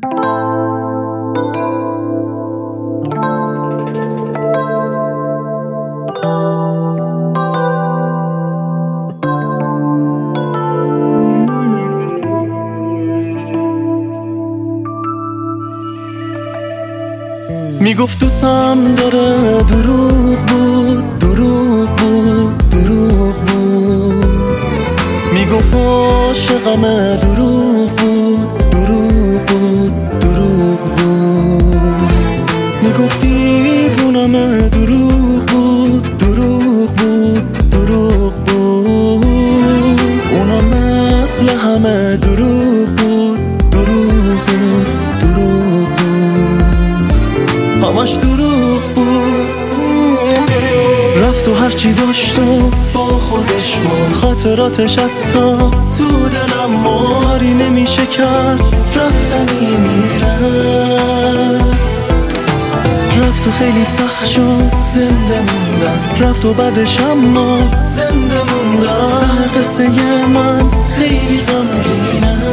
میگفت دوستم داره، دروغ بود، دروغ بود، دروغ بود. میگفت عاشقمه، دروغ بود، دروغ بود، دروغ بود. میگفت دیوونمه، دروغ بود، دروغ بود، دروغ بود. اونم مثل همه دروغ بود، دروغ بود، دروغ بود. همش دروغ بود. رفت و هرچی داشت و با خودش ما خاطراتش حتی تو دلم ما کاری نمیشه کرد، رفتنی میره. رفت و خیلی سخت شد زنده موندن، رفت و بعدش اما زنده موندن. ته قصه من خیلی غمگینه.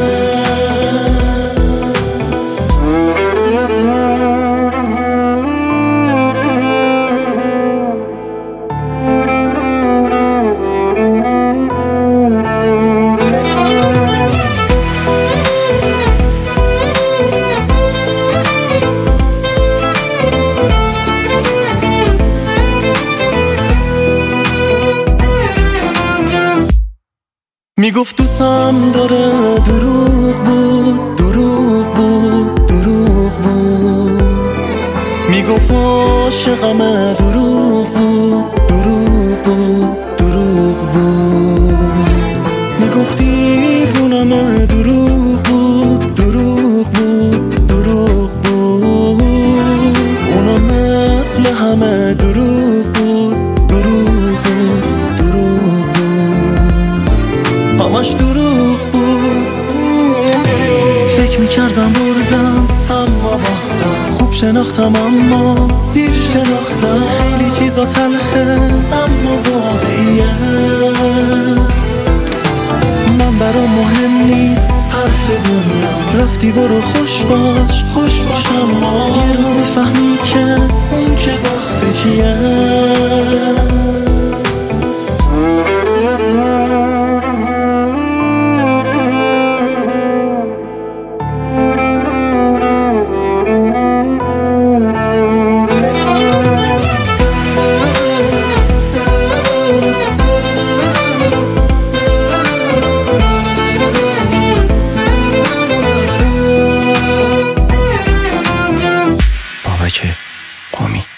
میگفت دوستم داره، دروغ بود، دروغ بود، دروغ بود. میگفت عاشقمه، دروغ بود، دروغ بود، دروغ بود. میگفت دیوونمه، دروغ بود، دروغ بود، دروغ بود. اونم مثل همه دروغ بود، دروغ بود، دروغ بود. همش دروغ بود. فکر میکردم بردم اما باختم، خوب شناختم اما دیر شناختم. خیلی چیزا تلخه اما واقعیه. من برام مهم نیست حرف دنیا، رفتی برو خوش باش، خوش باش. اما یه روز میفهمی که اون که بخت کیه. بابک قمی.